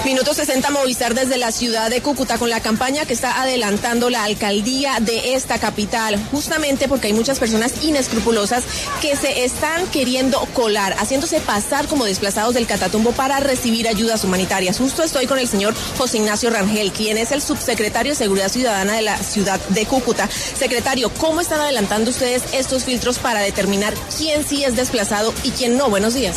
Minuto 60 Movistar desde la ciudad de Cúcuta con la campaña que está adelantando la alcaldía de esta capital, justamente porque hay muchas personas inescrupulosas que se están queriendo colar, haciéndose pasar como desplazados del Catatumbo para recibir ayudas humanitarias. Justo estoy con el señor José Ignacio Rangel, quien es el subsecretario de Seguridad Ciudadana de la ciudad de Cúcuta. Secretario, ¿cómo están adelantando ustedes estos filtros para determinar quién sí es desplazado y quién no? Buenos días.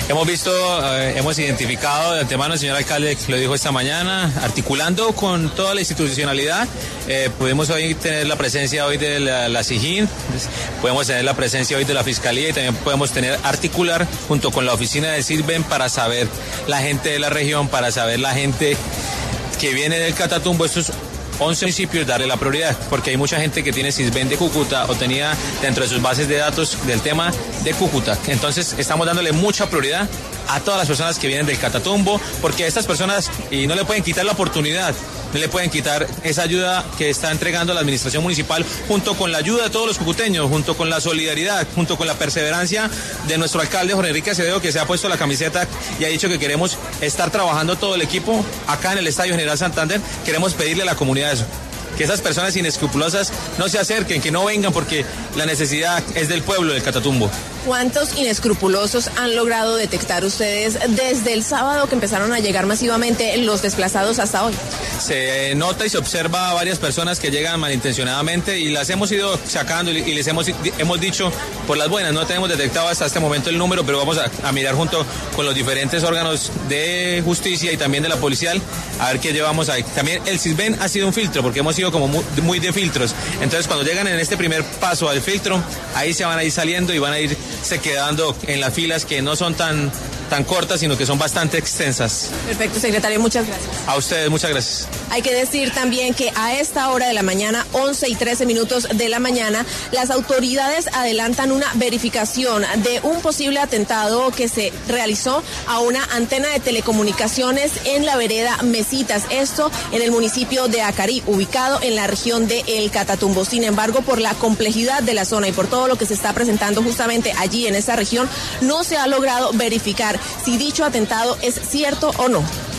Hemos identificado de antemano, el señor alcalde lo dijo esta mañana, articulando con toda la institucionalidad. Pudimos hoy tener la presencia hoy de la SIJIN, podemos tener la presencia hoy de la Fiscalía y también podemos articular junto con la oficina de SISBEN para saber la gente de la región, para saber la gente que viene del Catatumbo, estos 11 municipios, darle la prioridad, porque hay mucha gente que tiene SISBEN de Cúcuta o tenía dentro de sus bases de datos del tema de Cúcuta. Entonces estamos dándole mucha prioridad a todas las personas que vienen del Catatumbo, porque a estas personas y no le pueden quitar la oportunidad, no le pueden quitar esa ayuda que está entregando la administración municipal, junto con la ayuda de todos los cucuteños, junto con la solidaridad, junto con la perseverancia de nuestro alcalde Jorge Enrique Acevedo, que se ha puesto la camiseta y ha dicho que queremos estar trabajando todo el equipo acá en el Estadio General Santander. Queremos pedirle a la comunidad eso, que esas personas inescrupulosas no se acerquen, que no vengan, porque la necesidad es del pueblo del Catatumbo. ¿Cuántos inescrupulosos han logrado detectar ustedes desde el sábado que empezaron a llegar masivamente los desplazados hasta hoy? Se nota y se observa a varias personas que llegan malintencionadamente y las hemos ido sacando y les hemos dicho por las buenas. No tenemos detectado hasta este momento el número, pero vamos a mirar junto con los diferentes órganos de justicia y también de la policial a ver qué llevamos ahí. También el SISBEN ha sido un filtro, porque hemos sido como muy de filtros. Entonces cuando llegan en este primer paso al filtro, ahí se van a ir saliendo y van a ir se quedando en las filas que no son tan cortas, sino que son bastante extensas. Perfecto, secretario, muchas gracias. A ustedes, muchas gracias. Hay que decir también que a esta hora de la mañana, 11:13 de la mañana, las autoridades adelantan una verificación de un posible atentado que se realizó a una antena de telecomunicaciones en la vereda Mesitas, esto en el municipio de Acarí, ubicado en la región de El Catatumbo. Sin embargo, por la complejidad de la zona y por todo lo que se está presentando justamente allí en esta región, no se ha logrado verificar si dicho atentado es cierto o no.